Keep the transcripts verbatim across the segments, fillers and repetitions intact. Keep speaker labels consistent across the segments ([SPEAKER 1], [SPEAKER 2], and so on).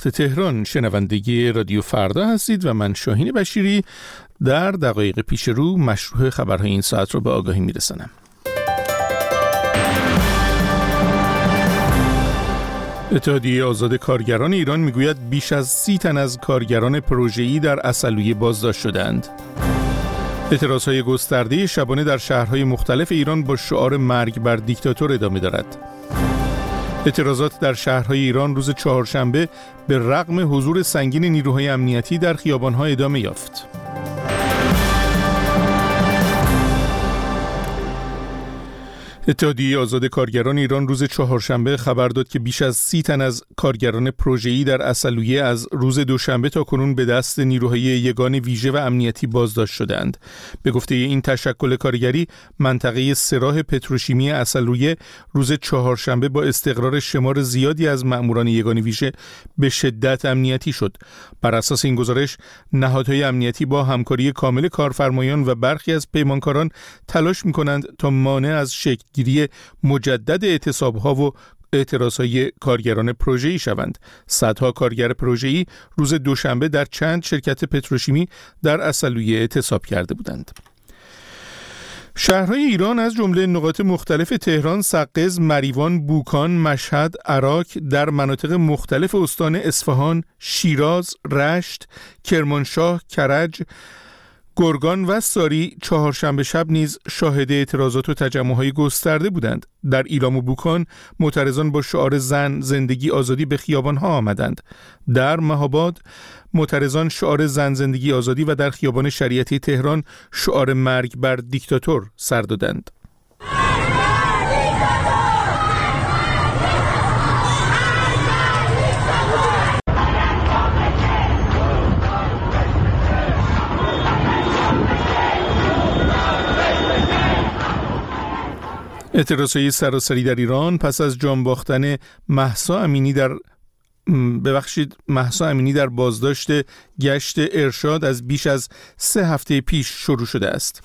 [SPEAKER 1] وقت تهران. شنونده رادیو فردا هستید و من شاهین بشیری در دقایق پیش رو مشروع خبرهای این ساعت رو به آگاهی میرسانم. اتحادیه آزاد کارگران ایران میگوید بیش از سی تن از کارگران پروژه‌ای در عسلویه بازداشت شدند. اعتراضهای گسترده شبانه در شهرهای مختلف ایران با شعار مرگ بر دیکتاتور ادامه دارد. اعتراضات در شهرهای ایران روز چهارشنبه به رغم حضور سنگین نیروهای امنیتی در خیابان‌ها ادامه یافت. اتحادیه آزاد کارگران ایران روز چهارشنبه خبر داد که بیش از سی تن از کارگران پروژه‌ای در عسلویه از روز دوشنبه تا کنون به دست نیروهای یگان ویژه و امنیتی بازداشت شدند. به گفته این تشکل کارگری، منطقه سراح پتروشیمی عسلویه روز چهارشنبه با استقرار شمار زیادی از مأموران یگان ویژه به شدت امنیتی شد. بر اساس این گزارش، نهادهای امنیتی با همکاری کامل کارفرمایان و برخی از پیمانکاران تلاش می‌کنند تا مانع از شکل گیری مجدد اعتصاب‌ها و اعتراضهای کارگران پروژه‌ای شوند. صدها کارگر پروژه‌ای روز دوشنبه در چند شرکت پتروشیمی در عسلویه اعتصاب کرده بودند. شهرهای ایران از جمله نقاط مختلف تهران، سقز، مریوان، بوکان، مشهد، عراک در مناطق مختلف استان اصفهان، شیراز، رشت، کرمانشاه، کرج، گرگان و ساری چهارشنبه شب نیز شاهد اعتراضات و تجمع‌های گسترده بودند. در ایلام و بوکان معترضان با شعار زن، زندگی، آزادی به خیابان‌ها آمدند. در مهاباد معترضان شعار زن، زندگی، آزادی و در خیابان شریعتی تهران شعار مرگ بر دیکتاتور سر دادند. اعتراضهای سراسری در ایران پس از جان باختن مهسا امینی در ببخشید مهسا امینی در بازداشت گشت ارشاد از بیش از سه هفته پیش شروع شده است.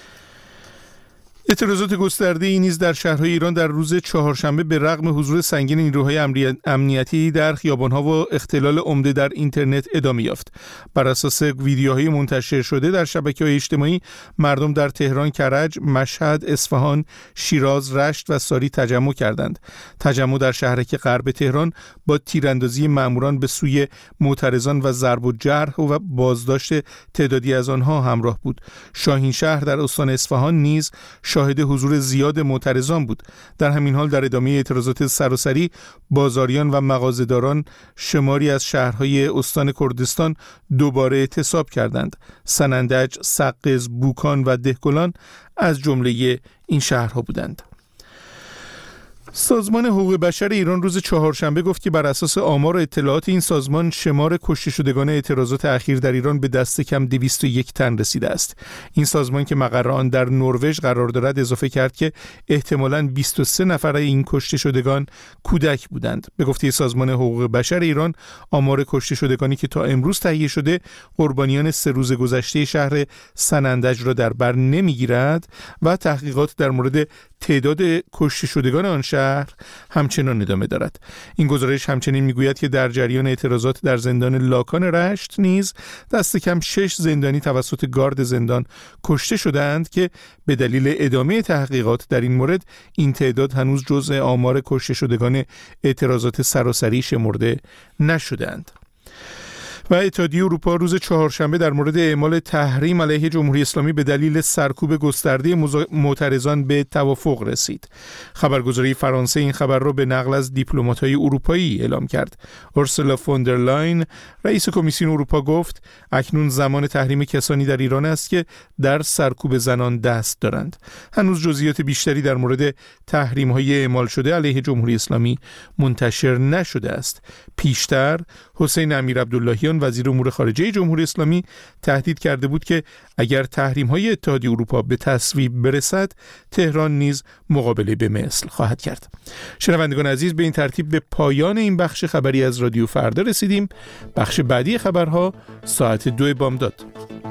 [SPEAKER 1] اعتراضات گسترده ای نیز در شهرهای ایران در روز چهارشنبه به رغم حضور سنگین نیروهای امنیتی در خیابان‌ها و اختلال عمده در اینترنت ادامه یافت. بر اساس ویدیوهای منتشر شده در شبکه‌های اجتماعی، مردم در تهران، کرج، مشهد، اصفهان، شیراز، رشت و ساری تجمع کردند. تجمع در شهرک غرب تهران با تیراندازی ماموران به سوی معترضان و ضرب و جرح و بازداشت تعدادی از آنها همراه بود. شاهین شهر در استان اصفهان نیز شاهد حضور زیاد معترضان بود. در همین حال در ادامه اعتراضات سراسری، بازاریان و مغازه‌داران شماری از شهرهای استان کردستان دوباره اعتصاب کردند. سنندج، سقز، بوکان و دهقلان از جمله این شهرها بودند. سازمان حقوق بشر ایران روز چهارشنبه گفت که بر اساس آمار و اطلاعات این سازمان شمار کشته شدگان اعتراضات اخیر در ایران به دست کم دویست و یک تن رسیده است. این سازمان که مقر آن در نروژ قرار دارد اضافه کرد که احتمالاً بیست و سه نفر این کشته شدگان کودک بودند. به گفته سازمان حقوق بشر ایران، آمار کشته شدگانی که تا امروز تهیه شده قربانیان سه روز گذشته شهر سنندج را در بر نمیگیرد و تحقیقات در مورد تعداد کشته شدگان آن شهر همچنان ادامه دارد. این گزارش همچنین میگوید که در جریان اعتراضات در زندان لاکان رشت نیز دست کم شش زندانی توسط گارد زندان کشته شدند که به دلیل ادامه تحقیقات در این مورد این تعداد هنوز جزء آمار کشته شدگان اعتراضات سراسری شمرده نشدند. و اتحادیه اروپا روز چهارشنبه در مورد اعمال تحریم علیه جمهوری اسلامی به دلیل سرکوب گسترده معترضان به توافق رسید. خبرگزاری فرانسه این خبر را به نقل از دیپلمات‌های اروپایی اعلام کرد. اورسولا فون در لاین، رئیس کمیسیون اروپا، گفت اکنون زمان تحریم کسانی در ایران است که در سرکوب زنان دست دارند. هنوز جزئیات بیشتری در مورد تحریم‌های اعمال شده علیه جمهوری اسلامی منتشر نشده است. پیشتر حسین امیرعبداللهیان، وزیر امور خارجه جمهوری اسلامی، تهدید کرده بود که اگر تحریم‌های اتحادیه اروپا به تصویب برسد، تهران نیز مقابله به مثل خواهد کرد. شنوندگان عزیز، به این ترتیب به پایان این بخش خبری از رادیو فردا رسیدیم. بخش بعدی خبرها ساعت دو بامداد.